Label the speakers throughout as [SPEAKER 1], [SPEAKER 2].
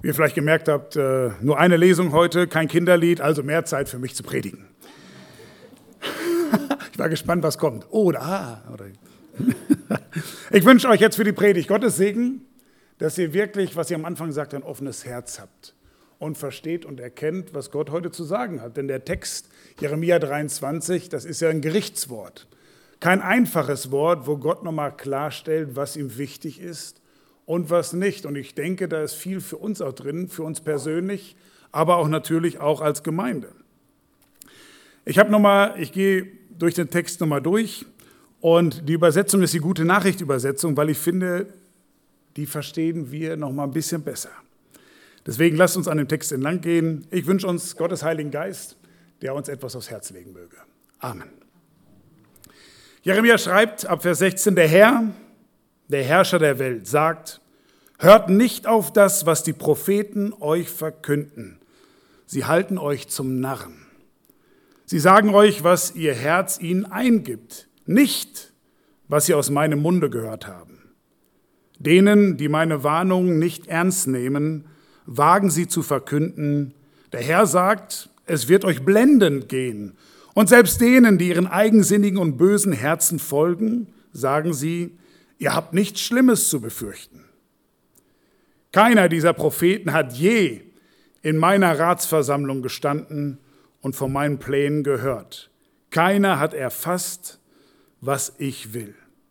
[SPEAKER 1] Wie ihr vielleicht gemerkt habt, nur eine Lesung heute, kein Kinderlied, also mehr Zeit für mich zu predigen. Ich war gespannt, was kommt. Oder. Ich wünsche euch jetzt für die Predigt Gottes Segen, dass ihr wirklich, was ihr am Anfang sagt, ein offenes Herz habt und versteht und erkennt, was Gott heute zu sagen hat. Denn der Text, Jeremia 23, das ist ja ein Gerichtswort. Kein einfaches Wort, wo Gott nochmal klarstellt, was ihm wichtig ist und was nicht. Und ich denke, da ist viel für uns auch drin, für uns persönlich, aber auch natürlich auch als Gemeinde. Ich gehe durch den Text nochmal durch und die Übersetzung ist die Gute Nachricht Übersetzung, weil ich finde, die verstehen wir nochmal ein bisschen besser. Deswegen lasst uns an dem Text entlang gehen. Ich wünsche uns Gottes Heiligen Geist, der uns etwas aufs Herz legen möge. Amen. Jeremia schreibt ab Vers 16, der Herr, der Herrscher der Welt, sagt, hört nicht auf das, was die Propheten euch verkünden. Sie halten euch zum Narren. Sie sagen euch, was ihr Herz ihnen eingibt, nicht, was sie aus meinem Munde gehört haben. Denen, die meine Warnungen nicht ernst nehmen, wagen sie zu verkünden, der Herr sagt, es wird euch blendend gehen. Und selbst denen, die ihren eigensinnigen und bösen Herzen folgen, sagen sie, ihr habt nichts Schlimmes zu befürchten. Keiner dieser Propheten hat je in meiner Ratsversammlung gestanden und von meinen Plänen gehört. Keiner hat erfasst, was ich will.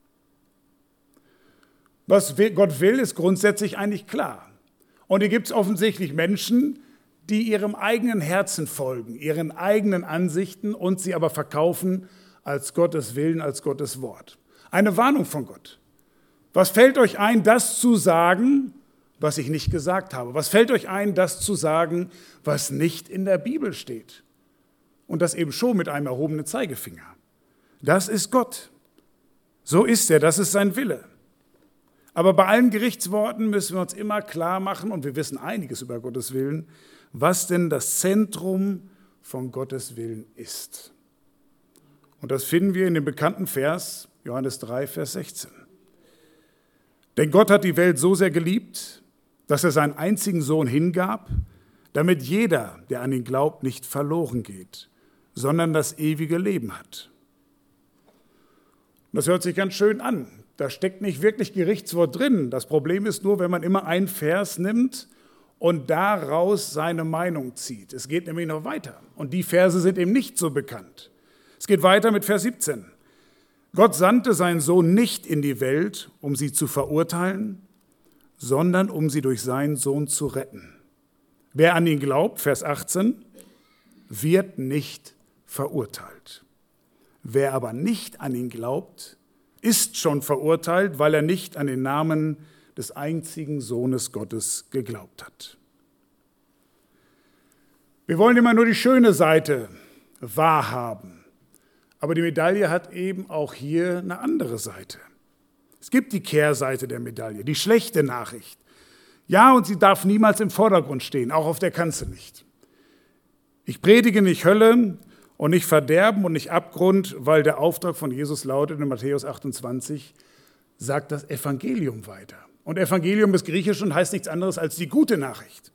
[SPEAKER 1] Was Gott will, ist grundsätzlich eigentlich klar. Und hier gibt es offensichtlich Menschen, die ihrem eigenen Herzen folgen, ihren eigenen Ansichten und sie aber verkaufen als Gottes Willen, als Gottes Wort. Eine Warnung von Gott. Was fällt euch ein, das zu sagen, was ich nicht gesagt habe? Was fällt euch ein, das zu sagen, was nicht in der Bibel steht? Und das eben schon mit einem erhobenen Zeigefinger. Das ist Gott. So ist er, das ist sein Wille. Aber bei allen Gerichtsworten müssen wir uns immer klar machen, und wir wissen einiges über Gottes Willen, was denn das Zentrum von Gottes Willen ist. Und das finden wir in dem bekannten Vers, Johannes 3, Vers 16. Denn Gott hat die Welt so sehr geliebt, dass er seinen einzigen Sohn hingab, damit jeder, der an ihn glaubt, nicht verloren geht, sondern das ewige Leben hat. Und das hört sich ganz schön an. Da steckt nicht wirklich Gerichtswort drin. Das Problem ist nur, wenn man immer einen Vers nimmt und daraus seine Meinung zieht. Es geht nämlich noch weiter. Und die Verse sind eben nicht so bekannt. Es geht weiter mit Vers 17. Gott sandte seinen Sohn nicht in die Welt, um sie zu verurteilen, sondern um sie durch seinen Sohn zu retten. Wer an ihn glaubt, Vers 18, wird nicht verurteilt. Wer aber nicht an ihn glaubt, ist schon verurteilt, weil er nicht an den Namen des einzigen Sohnes Gottes geglaubt hat. Wir wollen immer nur die schöne Seite wahrhaben. Aber die Medaille hat eben auch hier eine andere Seite. Es gibt die Kehrseite der Medaille, die schlechte Nachricht. Ja, und sie darf niemals im Vordergrund stehen, auch auf der Kanzel nicht. Ich predige nicht Hölle und nicht Verderben und nicht Abgrund, weil der Auftrag von Jesus lautet in Matthäus 28, sagt das Evangelium weiter. Und Evangelium ist griechisch und heißt nichts anderes als die gute Nachricht.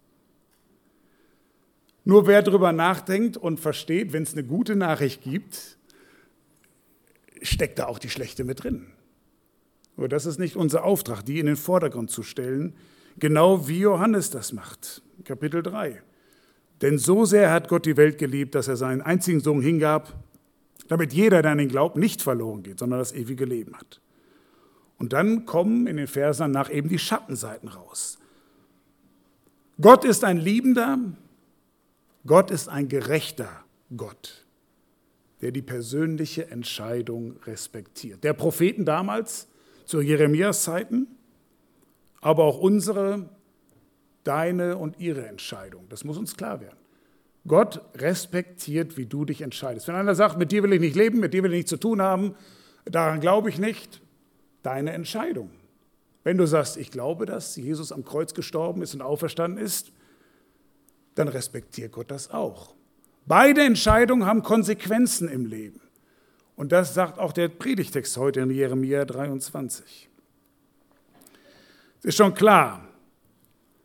[SPEAKER 1] Nur wer darüber nachdenkt und versteht, wenn es eine gute Nachricht gibt, steckt da auch die schlechte mit drin. Aber das ist nicht unser Auftrag, die in den Vordergrund zu stellen, genau wie Johannes das macht, Kapitel 3. Denn so sehr hat Gott die Welt geliebt, dass er seinen einzigen Sohn hingab, damit jeder, der an ihn glaubt, nicht verloren geht, sondern das ewige Leben hat. Und dann kommen in den Versen danach eben die Schattenseiten raus. Gott ist ein liebender, Gott ist ein gerechter Gott, der die persönliche Entscheidung respektiert. Der Propheten damals, zu Jeremias Zeiten, aber auch unsere, deine und ihre Entscheidung. Das muss uns klar werden. Gott respektiert, wie du dich entscheidest. Wenn einer sagt, mit dir will ich nicht leben, mit dir will ich nichts zu tun haben, daran glaube ich nicht, deine Entscheidung. Wenn du sagst, ich glaube, dass Jesus am Kreuz gestorben ist und auferstanden ist, dann respektiert Gott das auch. Beide Entscheidungen haben Konsequenzen im Leben. Und das sagt auch der Predigtext heute in Jeremia 23. Es ist schon klar,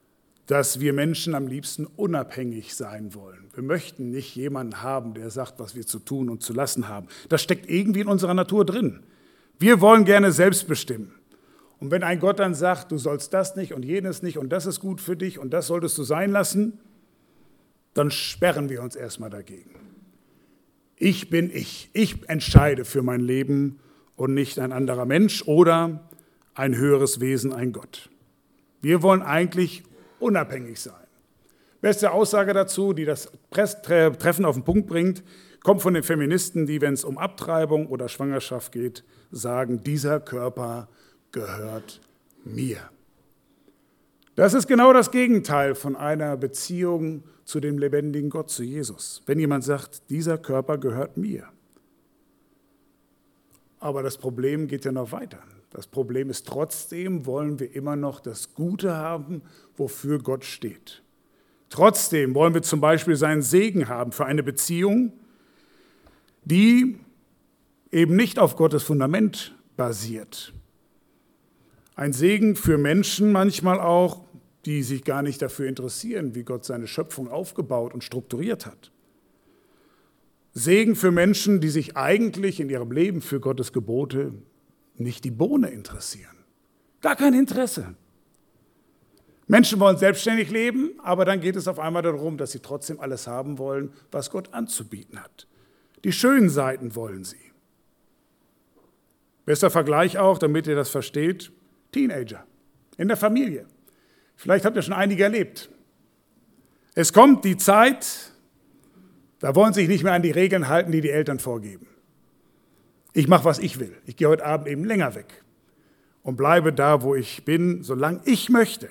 [SPEAKER 1] dass wir Menschen am liebsten unabhängig sein wollen. Wir möchten nicht jemanden haben, der sagt, was wir zu tun und zu lassen haben. Das steckt irgendwie in unserer Natur drin. Wir wollen gerne selbst bestimmen. Und wenn ein Gott dann sagt, du sollst das nicht und jenes nicht und das ist gut für dich und das solltest du sein lassen, dann sperren wir uns erstmal dagegen. Ich bin ich. Ich entscheide für mein Leben und nicht ein anderer Mensch oder ein höheres Wesen, ein Gott. Wir wollen eigentlich unabhängig sein. Beste Aussage dazu, die das Treffen auf den Punkt bringt, kommt von den Feministen, die, wenn es um Abtreibung oder Schwangerschaft geht, sagen, dieser Körper gehört mir. Das ist genau das Gegenteil von einer Beziehung zu dem lebendigen Gott, zu Jesus. Wenn jemand sagt, dieser Körper gehört mir. Aber das Problem geht ja noch weiter. Das Problem ist, trotzdem wollen wir immer noch das Gute haben, wofür Gott steht. Trotzdem wollen wir zum Beispiel seinen Segen haben für eine Beziehung, die eben nicht auf Gottes Fundament basiert. Ein Segen für Menschen manchmal auch, die sich gar nicht dafür interessieren, wie Gott seine Schöpfung aufgebaut und strukturiert hat. Segen für Menschen, die sich eigentlich in ihrem Leben für Gottes Gebote nicht die Bohne interessieren. Gar kein Interesse. Menschen wollen selbstständig leben, aber dann geht es auf einmal darum, dass sie trotzdem alles haben wollen, was Gott anzubieten hat. Die schönen Seiten wollen sie. Bester Vergleich auch, damit ihr das versteht, Teenager in der Familie. Vielleicht habt ihr schon einige erlebt. Es kommt die Zeit, da wollen sie sich nicht mehr an die Regeln halten, die die Eltern vorgeben. Ich mache, was ich will. Ich gehe heute Abend eben länger weg und bleibe da, wo ich bin, solange ich möchte.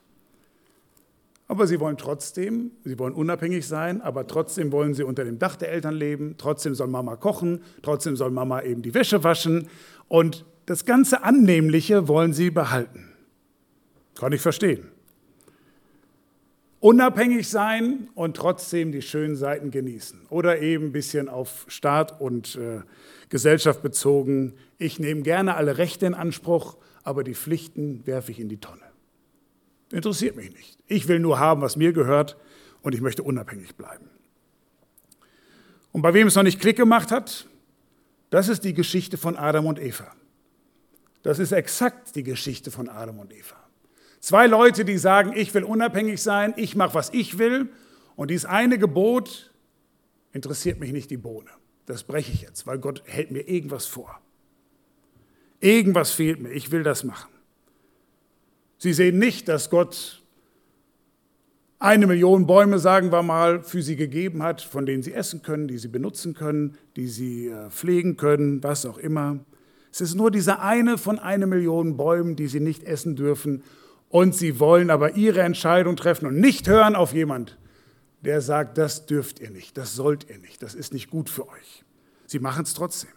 [SPEAKER 1] Aber sie wollen trotzdem, sie wollen unabhängig sein, aber trotzdem wollen sie unter dem Dach der Eltern leben. Trotzdem soll Mama kochen, trotzdem soll Mama eben die Wäsche waschen. Und das ganze Annehmliche wollen sie behalten. Kann ich verstehen. Unabhängig sein und trotzdem die schönen Seiten genießen. Oder eben ein bisschen auf Staat und Gesellschaft bezogen. Ich nehme gerne alle Rechte in Anspruch, aber die Pflichten werfe ich in die Tonne. Interessiert mich nicht. Ich will nur haben, was mir gehört und ich möchte unabhängig bleiben. Und bei wem es noch nicht Klick gemacht hat, das ist die Geschichte von Adam und Eva. Das ist exakt die Geschichte von Adam und Eva. Zwei Leute, die sagen, ich will unabhängig sein, ich mache, was ich will. Und dieses eine Gebot interessiert mich nicht die Bohne. Das breche ich jetzt, weil Gott hält mir irgendwas vor. Irgendwas fehlt mir, ich will das machen. Sie sehen nicht, dass Gott 1 Million Bäume, sagen wir mal, für sie gegeben hat, von denen sie essen können, die sie benutzen können, die sie pflegen können, was auch immer. Es ist nur dieser eine von 1 Million Bäumen, die sie nicht essen dürfen. Und sie wollen aber ihre Entscheidung treffen und nicht hören auf jemand, der sagt, das dürft ihr nicht, das sollt ihr nicht, das ist nicht gut für euch. Sie machen es trotzdem.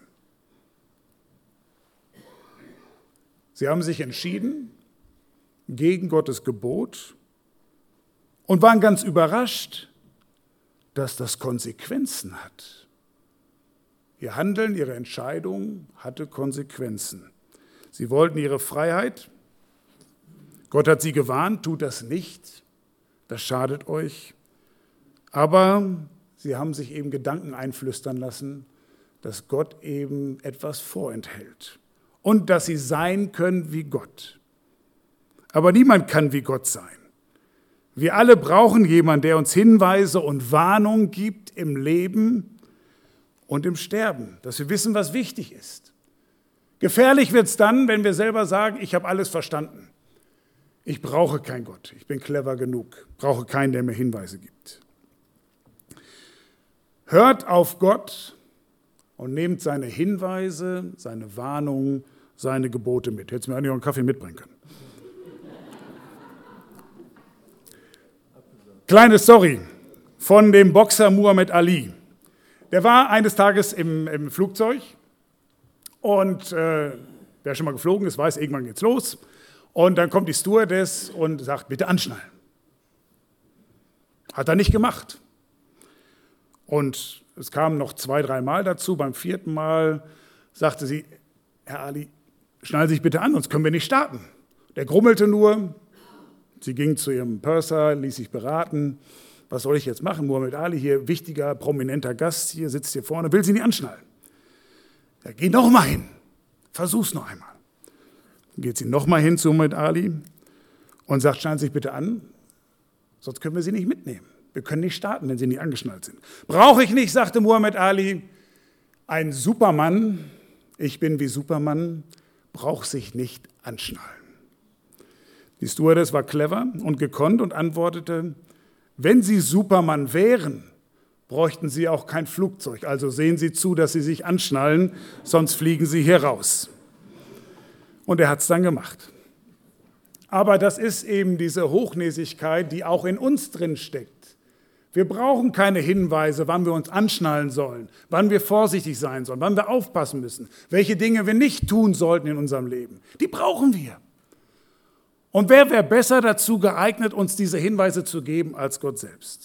[SPEAKER 1] Sie haben sich entschieden gegen Gottes Gebot und waren ganz überrascht, dass das Konsequenzen hat. Ihr Handeln, ihre Entscheidung hatte Konsequenzen. Sie wollten ihre Freiheit. Gott hat sie gewarnt, tut das nicht, das schadet euch. Aber sie haben sich eben Gedanken einflüstern lassen, dass Gott eben etwas vorenthält und dass sie sein können wie Gott. Aber niemand kann wie Gott sein. Wir alle brauchen jemanden, der uns Hinweise und Warnung gibt im Leben und im Sterben, dass wir wissen, was wichtig ist. Gefährlich wird es dann, wenn wir selber sagen, ich habe alles verstanden. Ich brauche keinen Gott, ich bin clever genug, brauche keinen, der mir Hinweise gibt. Hört auf Gott und nehmt seine Hinweise, seine Warnungen, seine Gebote mit. Hättest du mir eigentlich auch einen Kaffee mitbringen können. Kleine Story von dem Boxer Muhammad Ali. Der war eines Tages im Flugzeug und wer schon mal geflogen ist, weiß, irgendwann geht's los. Und dann kommt die Stewardess und sagt, bitte anschnallen. Hat er nicht gemacht. Und es kamen noch 2, 3 Mal dazu. Beim 4. Mal sagte sie, Herr Ali, schnallen Sie sich bitte an, sonst können wir nicht starten. Der grummelte nur, Sie ging zu ihrem Purser, ließ sich beraten. Was soll ich jetzt machen? Muhammad Ali hier, wichtiger, prominenter Gast, hier sitzt hier vorne, will sie nicht anschnallen. Ja, geh noch mal hin, versuch's noch einmal. Dann geht sie noch mal hin zu Muhammad Ali und sagt, schnallen Sie sich bitte an, sonst können wir Sie nicht mitnehmen. Wir können nicht starten, wenn Sie nicht angeschnallt sind. Brauche ich nicht, sagte Muhammad Ali. Ein Supermann, ich bin wie Superman, braucht sich nicht anschnallen. Die Stewardess war clever und gekonnt und antwortete, wenn Sie Superman wären, bräuchten Sie auch kein Flugzeug. Also sehen Sie zu, dass Sie sich anschnallen, sonst fliegen Sie hier raus. Und er hat es dann gemacht. Aber das ist eben diese Hochnäsigkeit, die auch in uns drin steckt. Wir brauchen keine Hinweise, wann wir uns anschnallen sollen, wann wir vorsichtig sein sollen, wann wir aufpassen müssen, welche Dinge wir nicht tun sollten in unserem Leben. Die brauchen wir. Und wer wäre besser dazu geeignet, uns diese Hinweise zu geben, als Gott selbst?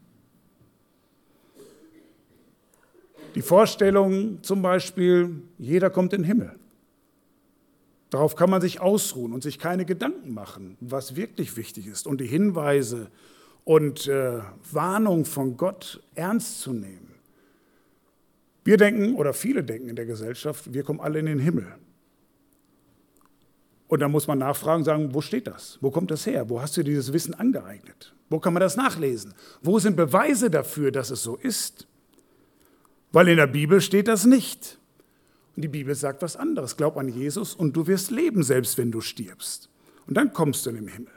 [SPEAKER 1] Die Vorstellung zum Beispiel, jeder kommt in den Himmel. Darauf kann man sich ausruhen und sich keine Gedanken machen, was wirklich wichtig ist. Und die Hinweise und Warnung von Gott ernst zu nehmen. Wir denken, oder viele denken in der Gesellschaft, wir kommen alle in den Himmel. Und dann muss man nachfragen, sagen, wo steht das? Wo kommt das her? Wo hast du dieses Wissen angeeignet? Wo kann man das nachlesen? Wo sind Beweise dafür, dass es so ist? Weil in der Bibel steht das nicht. Und die Bibel sagt was anderes. Glaub an Jesus und du wirst leben, selbst wenn du stirbst. Und dann kommst du in den Himmel.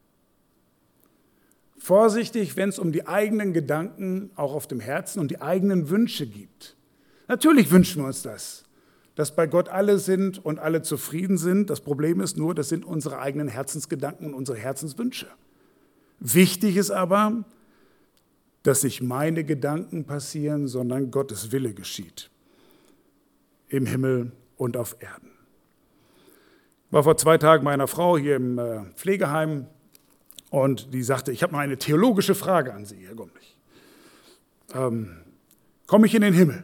[SPEAKER 1] Vorsichtig, wenn es um die eigenen Gedanken auch auf dem Herzen und die eigenen Wünsche geht. Natürlich wünschen wir uns das, dass bei Gott alle sind und alle zufrieden sind. Das Problem ist nur, das sind unsere eigenen Herzensgedanken und unsere Herzenswünsche. Wichtig ist aber, dass nicht meine Gedanken passieren, sondern Gottes Wille geschieht. Im Himmel und auf Erden. Ich war vor 2 Tagen bei einer Frau hier im Pflegeheim und die sagte, ich habe mal eine theologische Frage an Sie, Herr Gomlich. Komme ich in den Himmel?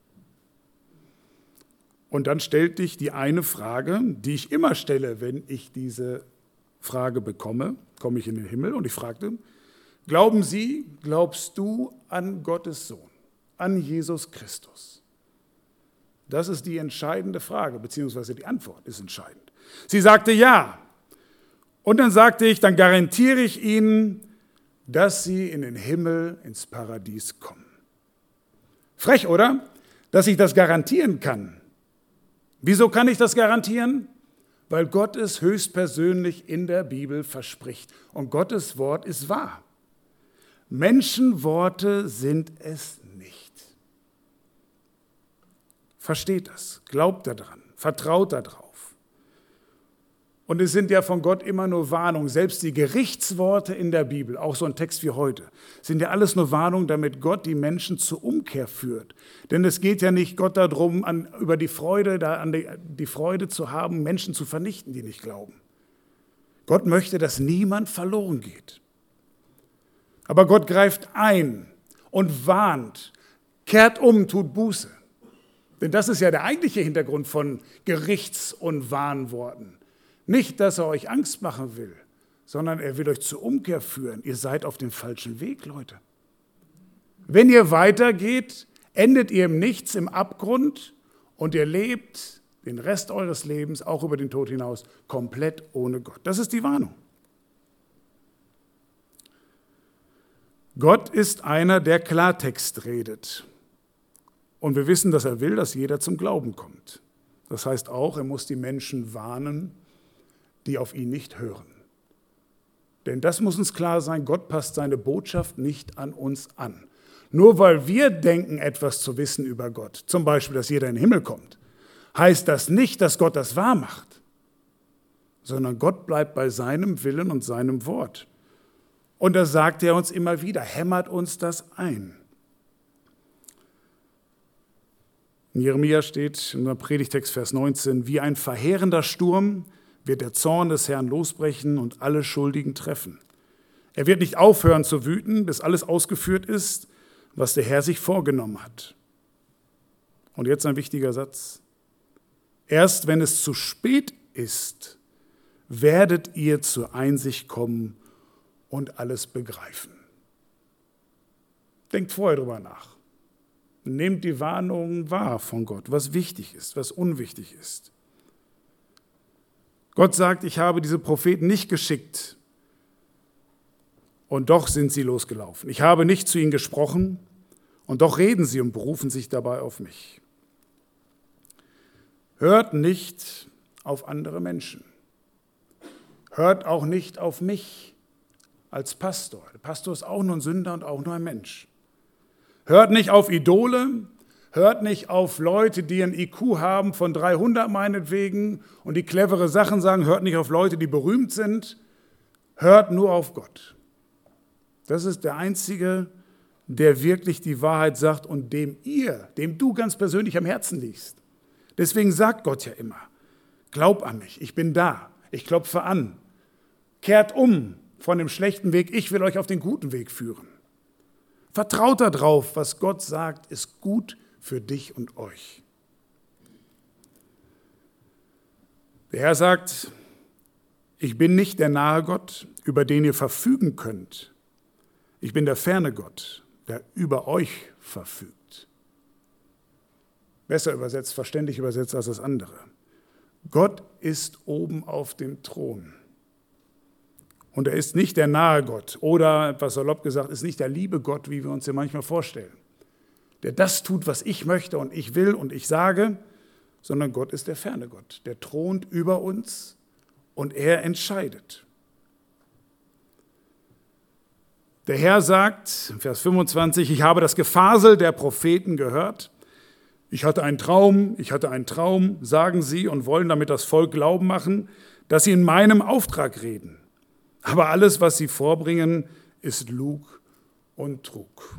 [SPEAKER 1] Und dann stellte ich die eine Frage, die ich immer stelle, wenn ich diese Frage bekomme, komme ich in den Himmel? Und ich fragte, glaubst du an Gottes Sohn, an Jesus Christus? Das ist die entscheidende Frage, beziehungsweise die Antwort ist entscheidend. Sie sagte ja. Und dann sagte ich, dann garantiere ich Ihnen, dass Sie in den Himmel, ins Paradies kommen. Frech, oder? Dass ich das garantieren kann. Wieso kann ich das garantieren? Weil Gott es höchstpersönlich in der Bibel verspricht. Und Gottes Wort ist wahr. Menschenworte sind es nicht. Versteht das, glaubt daran, vertraut darauf. Und es sind ja von Gott immer nur Warnungen. Selbst die Gerichtsworte in der Bibel, auch so ein Text wie heute, sind ja alles nur Warnungen, damit Gott die Menschen zur Umkehr führt. Denn es geht ja nicht Gott darum, über die Freude zu haben, Menschen zu vernichten, die nicht glauben. Gott möchte, dass niemand verloren geht. Aber Gott greift ein und warnt, kehrt um, tut Buße. Denn das ist ja der eigentliche Hintergrund von Gerichts- und Warnworten. Nicht, dass er euch Angst machen will, sondern er will euch zur Umkehr führen. Ihr seid auf dem falschen Weg, Leute. Wenn ihr weitergeht, endet ihr im Nichts, im Abgrund und ihr lebt den Rest eures Lebens, auch über den Tod hinaus, komplett ohne Gott. Das ist die Warnung. Gott ist einer, der Klartext redet. Und wir wissen, dass er will, dass jeder zum Glauben kommt. Das heißt auch, er muss die Menschen warnen, die auf ihn nicht hören. Denn das muss uns klar sein, Gott passt seine Botschaft nicht an uns an. Nur weil wir denken, etwas zu wissen über Gott, zum Beispiel, dass jeder in den Himmel kommt, heißt das nicht, dass Gott das wahr macht, sondern Gott bleibt bei seinem Willen und seinem Wort. Und das sagt er uns immer wieder, hämmert uns das ein. In Jeremia steht in der Predigtext Vers 19, wie ein verheerender Sturm wird der Zorn des Herrn losbrechen und alle Schuldigen treffen. Er wird nicht aufhören zu wüten, bis alles ausgeführt ist, was der Herr sich vorgenommen hat. Und jetzt ein wichtiger Satz. Erst wenn es zu spät ist, werdet ihr zur Einsicht kommen und alles begreifen. Denkt vorher drüber nach. Nehmt die Warnungen wahr von Gott, was wichtig ist, was unwichtig ist. Gott sagt, ich habe diese Propheten nicht geschickt und doch sind sie losgelaufen. Ich habe nicht zu ihnen gesprochen und doch reden sie und berufen sich dabei auf mich. Hört nicht auf andere Menschen. Hört auch nicht auf mich als Pastor. Der Pastor ist auch nur ein Sünder und auch nur ein Mensch. Hört nicht auf Idole, hört nicht auf Leute, die ein IQ haben von 300 meinetwegen und die clevere Sachen sagen, hört nicht auf Leute, die berühmt sind, hört nur auf Gott. Das ist der Einzige, der wirklich die Wahrheit sagt und dem du ganz persönlich am Herzen liegst. Deswegen sagt Gott ja immer, glaub an mich, ich bin da, ich klopfe an. Kehrt um von dem schlechten Weg, ich will euch auf den guten Weg führen. Vertraut darauf, was Gott sagt, ist gut für dich und euch. Der Herr sagt, ich bin nicht der nahe Gott, über den ihr verfügen könnt. Ich bin der ferne Gott, der über euch verfügt. Besser übersetzt, verständlich übersetzt als das andere. Gott ist oben auf dem Thron. Und er ist nicht der nahe Gott oder, etwas salopp gesagt, ist nicht der liebe Gott, wie wir uns den manchmal vorstellen, der das tut, was ich möchte und ich will und ich sage, sondern Gott ist der ferne Gott, der thront über uns und er entscheidet. Der Herr sagt, Vers 25, ich habe das Gefasel der Propheten gehört. Ich hatte einen Traum, sagen sie und wollen damit das Volk glauben machen, dass sie in meinem Auftrag reden. Aber alles, was sie vorbringen, ist Lug und Trug.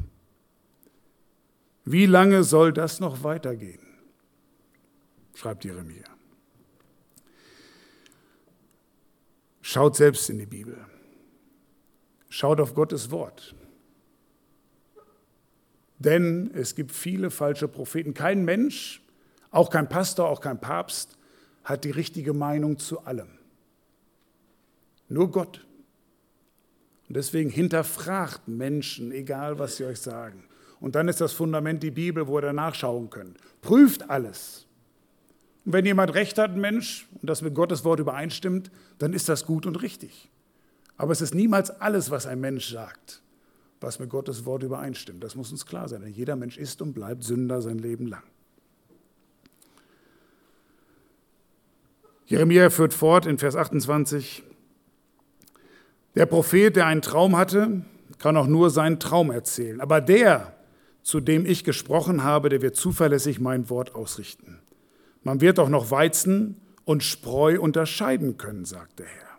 [SPEAKER 1] Wie lange soll das noch weitergehen? Schreibt Jeremia. Schaut selbst in die Bibel. Schaut auf Gottes Wort. Denn es gibt viele falsche Propheten. Kein Mensch, auch kein Pastor, auch kein Papst, hat die richtige Meinung zu allem. Nur Gott. Und deswegen hinterfragt Menschen, egal was sie euch sagen. Und dann ist das Fundament die Bibel, wo ihr danach schauen könnt. Prüft alles. Und wenn jemand recht hat, ein Mensch, und das mit Gottes Wort übereinstimmt, dann ist das gut und richtig. Aber es ist niemals alles, was ein Mensch sagt, was mit Gottes Wort übereinstimmt. Das muss uns klar sein, denn jeder Mensch ist und bleibt Sünder sein Leben lang. Jeremia führt fort in Vers 28. Der Prophet, der einen Traum hatte, kann auch nur seinen Traum erzählen. Aber der, zu dem ich gesprochen habe, der wird zuverlässig mein Wort ausrichten. Man wird auch noch Weizen und Spreu unterscheiden können, sagt der Herr.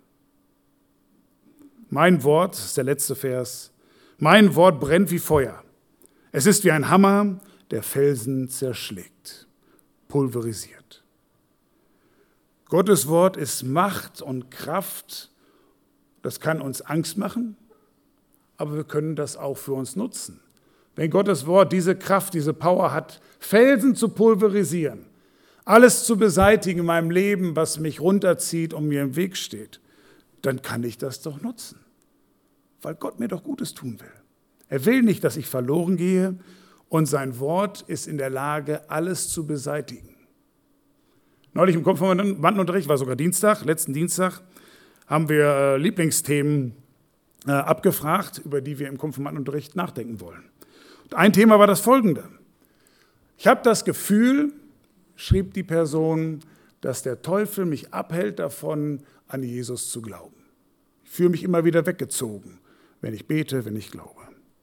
[SPEAKER 1] Mein Wort, das ist der letzte Vers, mein Wort brennt wie Feuer. Es ist wie ein Hammer, der Felsen zerschlägt, pulverisiert. Gottes Wort ist Macht und Kraft. Das kann uns Angst machen, aber wir können das auch für uns nutzen. Wenn Gottes Wort diese Kraft, diese Power hat, Felsen zu pulverisieren, alles zu beseitigen in meinem Leben, was mich runterzieht und mir im Weg steht, dann kann ich das doch nutzen, weil Gott mir doch Gutes tun will. Er will nicht, dass ich verloren gehe und sein Wort ist in der Lage, alles zu beseitigen. Neulich im Konfirmandenunterricht, war sogar Dienstag, letzten Dienstag, haben wir Lieblingsthemen abgefragt, über die wir im Konfirmandenunterricht nachdenken wollen. Und ein Thema war das folgende. Ich habe das Gefühl, schrieb die Person, dass der Teufel mich abhält davon, an Jesus zu glauben. Ich fühle mich immer wieder weggezogen, wenn ich bete, wenn ich glaube.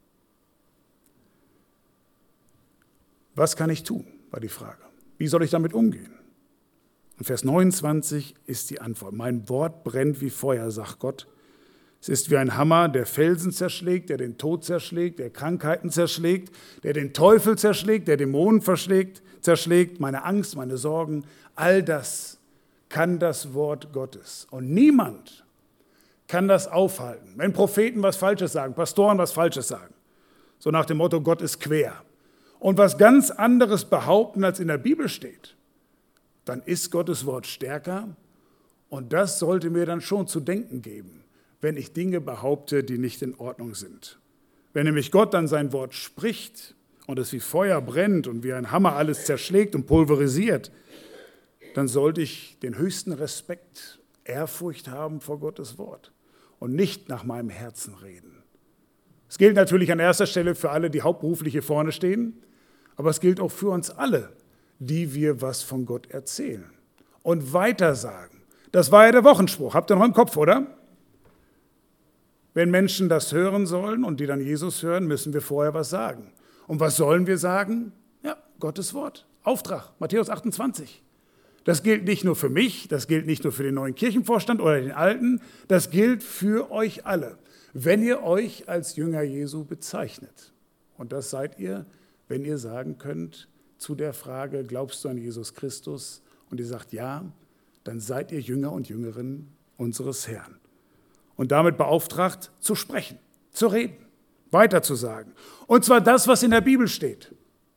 [SPEAKER 1] Was kann ich tun, war die Frage. Wie soll ich damit umgehen? Und Vers 29 ist die Antwort. Mein Wort brennt wie Feuer, sagt Gott. Es ist wie ein Hammer, der Felsen zerschlägt, der den Tod zerschlägt, der Krankheiten zerschlägt, der den Teufel zerschlägt, der Dämonen zerschlägt, meine Angst, meine Sorgen. All das kann das Wort Gottes. Und niemand kann das aufhalten. Wenn Propheten was Falsches sagen, Pastoren was Falsches sagen, so nach dem Motto, Gott ist quer, und was ganz anderes behaupten, als in der Bibel steht, dann ist Gottes Wort stärker Und das sollte mir dann schon zu denken geben, wenn ich Dinge behaupte, die nicht in Ordnung sind. Wenn nämlich Gott dann sein Wort spricht und es wie Feuer brennt und wie ein Hammer alles zerschlägt und pulverisiert, dann sollte ich den höchsten Respekt, Ehrfurcht haben vor Gottes Wort und nicht nach meinem Herzen reden. Es gilt natürlich an erster Stelle für alle, die hauptberuflich hier vorne stehen, aber es gilt auch für uns alle, die wir was von Gott erzählen und weitersagen. Das war ja der Wochenspruch, habt ihr noch im Kopf, oder? Wenn Menschen das hören sollen und die dann Jesus hören, müssen wir vorher was sagen. Und was sollen wir sagen? Ja, Gottes Wort, Auftrag, Matthäus 28. Das gilt nicht nur für mich, das gilt nicht nur für den neuen Kirchenvorstand oder den alten, das gilt für euch alle, wenn ihr euch als Jünger Jesu bezeichnet. Und das seid ihr, wenn ihr sagen könnt zu der Frage, glaubst du an Jesus Christus? Und ihr sagt ja, dann seid ihr Jünger und Jüngerinnen unseres Herrn. Und damit beauftragt, zu sprechen, zu reden, weiterzusagen. Und zwar das, was in der Bibel steht.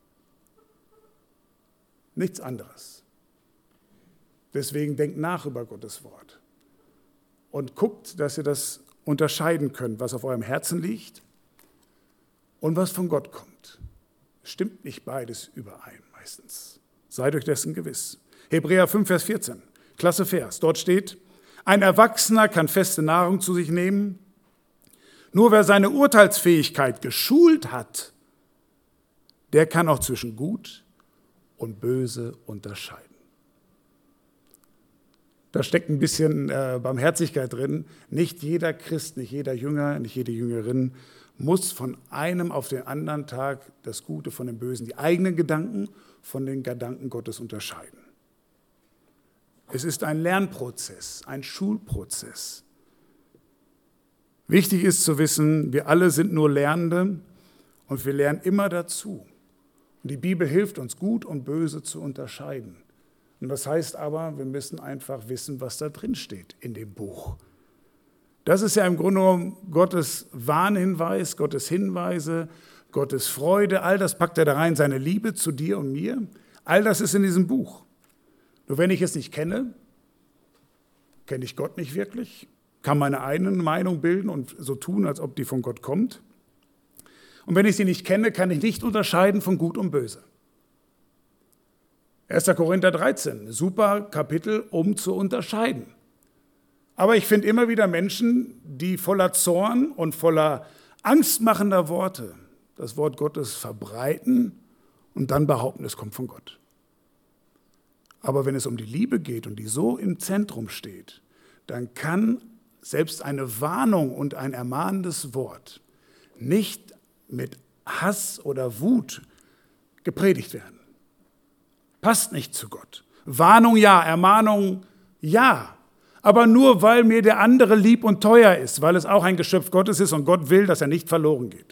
[SPEAKER 1] Nichts anderes. Deswegen denkt nach über Gottes Wort und guckt, dass ihr das unterscheiden könnt, was auf eurem Herzen liegt und was von Gott kommt. Stimmt nicht beides überein meistens. Seid euch dessen gewiss. Hebräer 5, Vers 14, klasse Vers. Dort steht, ein Erwachsener kann feste Nahrung zu sich nehmen. Nur wer seine Urteilsfähigkeit geschult hat, der kann auch zwischen Gut und Böse unterscheiden. Da steckt ein bisschen Barmherzigkeit drin. Nicht jeder Christ, nicht jeder Jünger, nicht jede Jüngerin muss von einem auf den anderen Tag das Gute von dem Bösen, die eigenen Gedanken von den Gedanken Gottes unterscheiden. Es ist ein Lernprozess, ein Schulprozess. Wichtig ist zu wissen, wir alle sind nur Lernende und wir lernen immer dazu. Und die Bibel hilft uns, Gut und Böse zu unterscheiden. Und das heißt aber, wir müssen einfach wissen, was da drin steht in dem Buch. Das ist ja im Grunde genommen Gottes Warnhinweis, Gottes Hinweise, Gottes Freude, all das packt er da rein, seine Liebe zu dir und mir. All das ist in diesem Buch. Nur wenn ich es nicht kenne, kenne ich Gott nicht wirklich, kann meine eigene Meinung bilden und so tun, als ob die von Gott kommt. Und wenn ich sie nicht kenne, kann ich nicht unterscheiden von Gut und Böse. 1. Korinther 13, super Kapitel, um zu unterscheiden. Aber ich finde immer wieder Menschen, die voller Zorn und voller angstmachender Worte das Wort Gottes verbreiten und dann behaupten, es kommt von Gott. Aber wenn es um die Liebe geht und die so im Zentrum steht, dann kann selbst eine Warnung und ein ermahnendes Wort nicht mit Hass oder Wut gepredigt werden. Passt nicht zu Gott. Warnung ja, Ermahnung ja. Aber nur, weil mir der andere lieb und teuer ist, weil es auch ein Geschöpf Gottes ist und Gott will, dass er nicht verloren geht.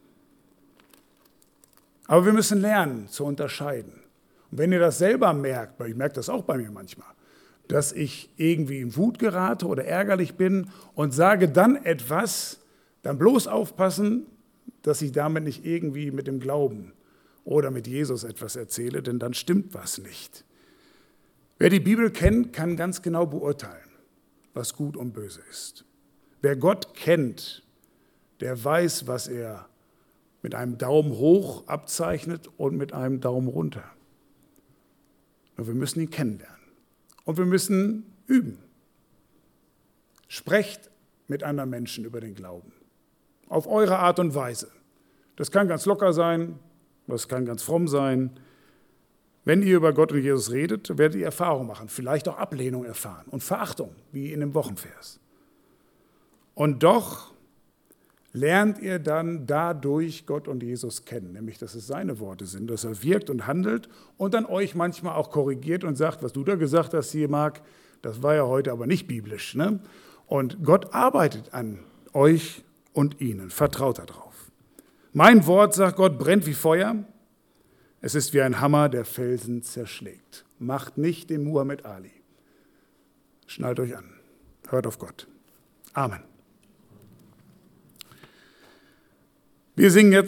[SPEAKER 1] Aber wir müssen lernen zu unterscheiden. Und wenn ihr das selber merkt, weil ich merke das auch bei mir manchmal, dass ich irgendwie in Wut gerate oder ärgerlich bin und sage dann etwas, dann bloß aufpassen, dass ich damit nicht irgendwie mit dem Glauben oder mit Jesus etwas erzähle, denn dann stimmt was nicht. Wer die Bibel kennt, kann ganz genau beurteilen, was gut und böse ist. Wer Gott kennt, der weiß, was er mit einem Daumen hoch abzeichnet und mit einem Daumen runter. Nur wir müssen ihn kennenlernen. Und wir müssen üben. Sprecht mit anderen Menschen über den Glauben. Auf eure Art und Weise. Das kann ganz locker sein, das kann ganz fromm sein. Wenn ihr über Gott und Jesus redet, werdet ihr Erfahrung machen, vielleicht auch Ablehnung erfahren und Verachtung, wie in dem Wochenvers. Und doch lernt ihr dann dadurch Gott und Jesus kennen, nämlich dass es seine Worte sind, dass er wirkt und handelt und dann euch manchmal auch korrigiert und sagt, was du da gesagt hast hier, Marc, das war ja heute aber nicht biblisch. Ne? Und Gott arbeitet an euch und ihnen, vertraut darauf. Mein Wort, sagt Gott, brennt wie Feuer. Es ist wie ein Hammer, der Felsen zerschlägt. Macht nicht den Muhammad Ali. Schnallt euch an. Hört auf Gott. Amen. Wir singen jetzt